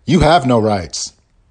You have no rights.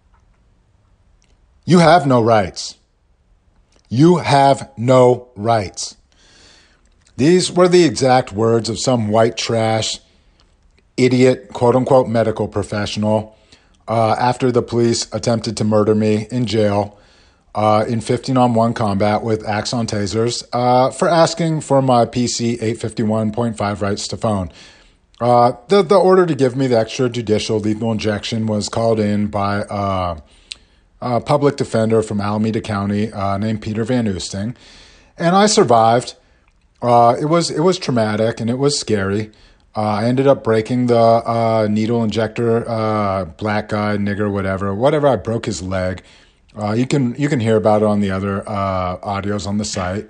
You have no rights. You have no rights. These were the exact words of some white trash, idiot, quote-unquote medical professional after the police attempted to murder me in jail in 15-on-1 combat with Axon tasers for asking for my PC 851.5 rights to phone. The order to give me the extrajudicial lethal injection was called in by a public defender from Alameda County named Peter Van Oosting, and I survived. It was traumatic and it was scary. I ended up breaking the needle injector, black guy, nigger, whatever. I broke his leg. You can hear about it on the other audios on the site.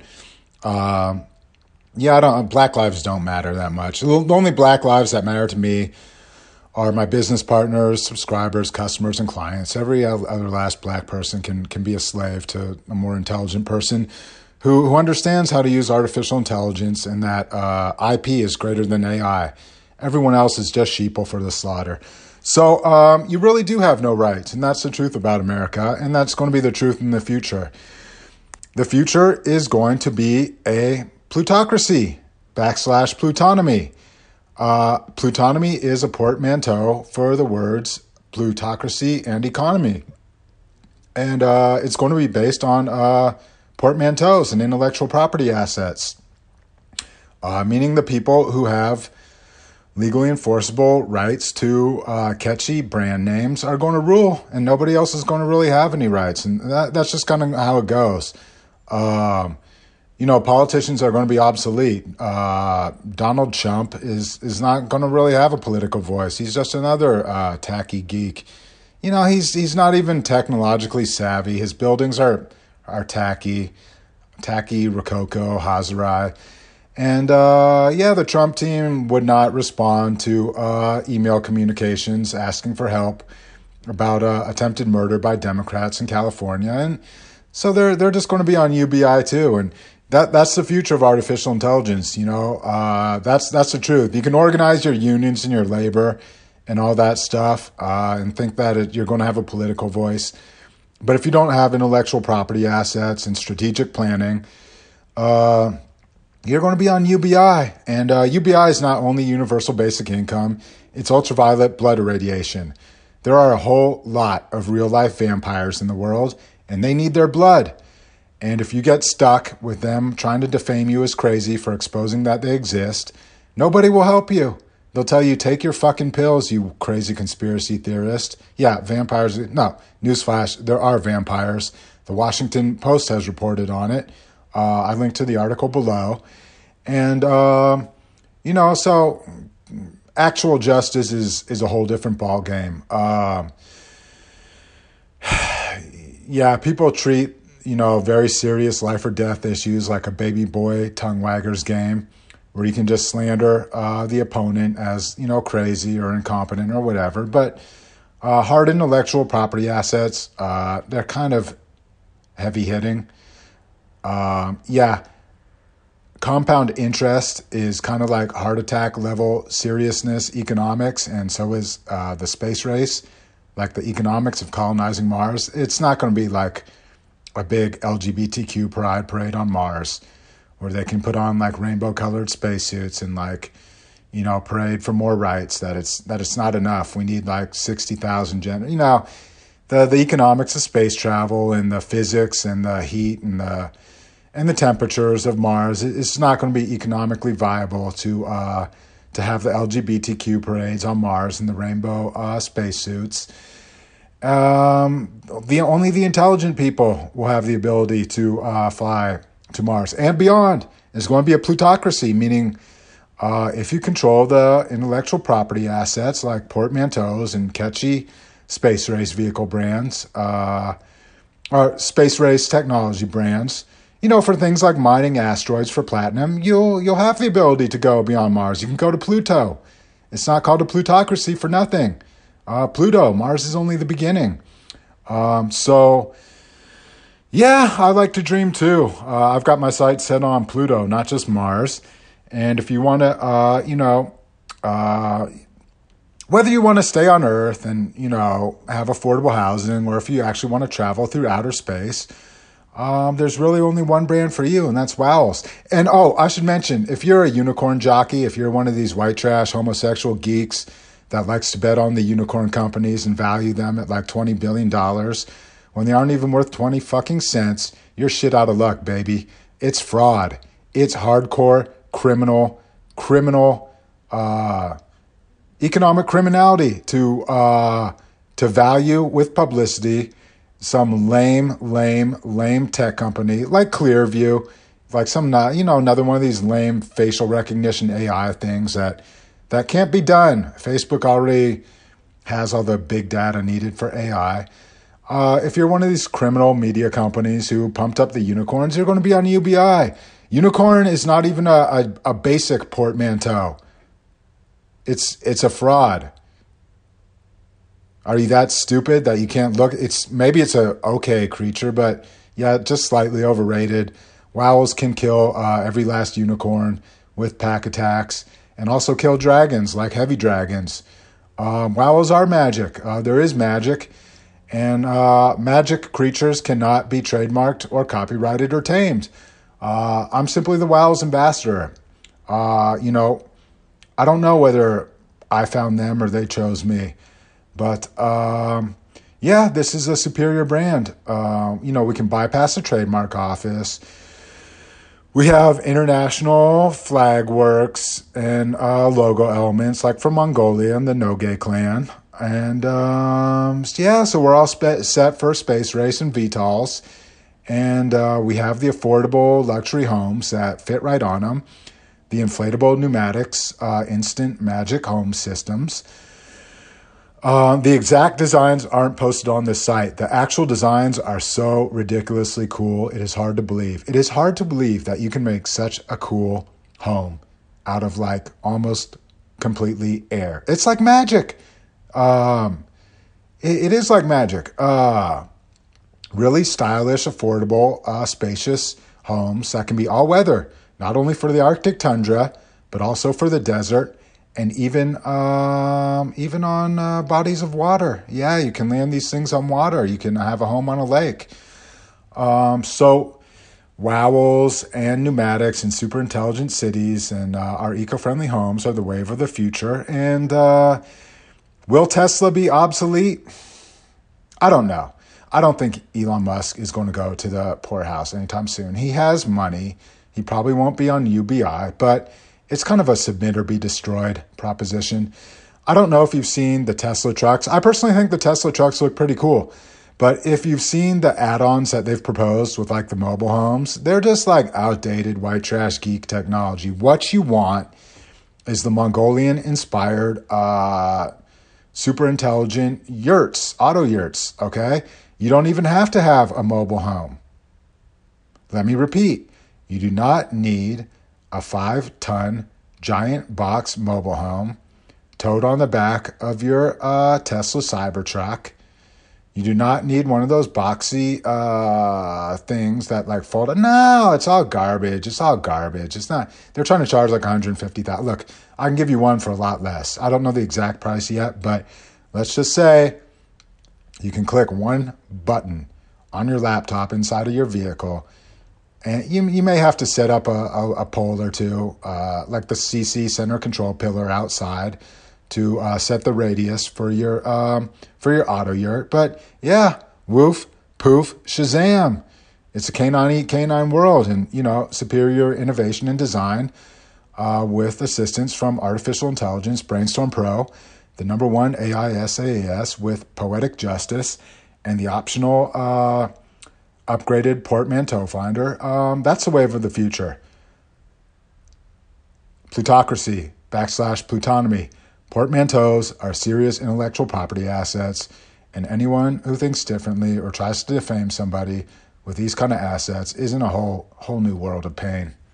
Black lives don't matter that much. The only black lives that matter to me are my business partners, subscribers, customers, and clients. Every other last black person can be a slave to a more intelligent person who understands how to use artificial intelligence, and that IP is greater than AI. Everyone else is just sheeple for the slaughter. So you really do have no rights, and that's the truth about America, and that's going to be the truth in the future. The future is going to be a plutocracy / plutonomy. Plutonomy is a portmanteau for the words plutocracy and economy. And it's going to be based on portmanteaus and intellectual property assets, meaning the people who have legally enforceable rights to catchy brand names are going to rule, and nobody else is going to really have any rights. And that's just kind of how it goes. Politicians are going to be obsolete. Donald Trump is not going to really have a political voice. He's just another tacky geek. He's not even technologically savvy. His buildings are tacky, Rococo, Hazarai. And the Trump team would not respond to email communications asking for help about attempted murder by Democrats in California. And so they're just going to be on UBI too. And that's the future of artificial intelligence. That's the truth. You can organize your unions and your labor and all that stuff and think that you're going to have a political voice. But if you don't have intellectual property assets and strategic planning, you're going to be on UBI. And UBI is not only universal basic income, it's ultraviolet blood irradiation. There are a whole lot of real-life vampires in the world, and they need their blood. And if you get stuck with them trying to defame you as crazy for exposing that they exist, nobody will help you. They'll tell you, take your fucking pills, you crazy conspiracy theorist. Yeah, vampires. No, newsflash, there are vampires. The Washington Post has reported on it. I linked to the article below. And, so actual justice is a whole different ballgame. People treat, very serious life or death issues like a baby boy tongue waggers game, where you can just slander the opponent as, crazy or incompetent or whatever. But hard intellectual property assets, they're kind of heavy-hitting. Compound interest is kind of like heart attack level seriousness economics, and so is the space race, like the economics of colonizing Mars. It's not going to be like a big LGBTQ pride parade on Mars, where they can put on like rainbow colored spacesuits and parade for more rights, that it's not enough. We need like 60,000 the economics of space travel and the physics and the heat and the temperatures of Mars. It's not going to be economically viable to have the LGBTQ parades on Mars and the rainbow spacesuits. Only the intelligent people will have the ability to fly to Mars and beyond. It's going to be a plutocracy, meaning if you control the intellectual property assets like portmanteaus and catchy space race vehicle brands, or space race technology brands, for things like mining asteroids for platinum, you'll have the ability to go beyond Mars. You can go to Pluto. It's not called a plutocracy for nothing. Pluto, Mars is only the beginning. I like to dream too. I've got my sights set on Pluto, not just Mars. And if you want to, whether you want to stay on Earth and, have affordable housing, or if you actually want to travel through outer space, there's really only one brand for you, and that's Wowls. And I should mention, if you're a unicorn jockey, if you're one of these white trash homosexual geeks that likes to bet on the unicorn companies and value them at like $20 billion when they aren't even worth 20 fucking cents, you're shit out of luck, baby. It's fraud. It's hardcore criminal, economic criminality to value with publicity some lame tech company like Clearview, like some another one of these lame facial recognition AI things that can't be done. Facebook already has all the big data needed for AI. If you're one of these criminal media companies who pumped up the unicorns, you're going to be on UBI. Unicorn is not even a basic portmanteau. It's a fraud. Are you that stupid that you can't look? Maybe it's a okay creature, but yeah, just slightly overrated. Wowls can kill every last unicorn with pack attacks and also kill dragons like heavy dragons. Wowls are magic. There is magic, and magic creatures cannot be trademarked or copyrighted or tamed. I'm simply the Wowls ambassador. I don't know whether I found them or they chose me. But, this is a superior brand. We can bypass the trademark office. We have international flag works and logo elements like from Mongolia and the Nogai clan. And, so we're all set for space race and VTOLs. And we have the affordable luxury homes that fit right on them. The inflatable pneumatics, instant magic home systems. The exact designs aren't posted on this site. The actual designs are so ridiculously cool. It is hard to believe. It is hard to believe that you can make such a cool home out of like almost completely air. It's like magic. It is like magic. Really stylish, affordable, spacious homes that can be all weather, not only for the Arctic tundra, but also for the desert. And even on bodies of water. Yeah, you can land these things on water. You can have a home on a lake. So Wowls and pneumatics and super intelligent cities and our eco-friendly homes are the wave of the future. And will Tesla be obsolete? I don't know. I don't think Elon Musk is going to go to the poorhouse anytime soon. He has money. He probably won't be on UBI, but it's kind of a submit or be destroyed proposition. I don't know if you've seen the Tesla trucks. I personally think the Tesla trucks look pretty cool. But if you've seen the add-ons that they've proposed with like the mobile homes, they're just like outdated white trash geek technology. What you want is the Mongolian-inspired super intelligent yurts, auto yurts, okay? You don't even have to have a mobile home. Let me repeat. You do not need a 5-ton giant box mobile home towed on the back of your Tesla Cybertruck. You do not need one of those boxy things that like fold. No, it's all garbage. It's all garbage. It's not. They're trying to charge like $150,000. Look, I can give you one for a lot less. I don't know the exact price yet, but let's just say you can click one button on your laptop inside of your vehicle. And you may have to set up a pole or two, like the CC center control pillar outside, to set the radius for your auto yurt. But yeah, woof, poof, shazam! It's a canine eat canine world, and superior innovation and design with assistance from artificial intelligence, Brainstorm Pro, the #1 AI SaaS with poetic justice, and the optional upgraded portmanteau finder. That's the wave of the future. Plutocracy / plutonomy. Portmanteaus are serious intellectual property assets, and anyone who thinks differently or tries to defame somebody with these kind of assets is in a whole new world of pain.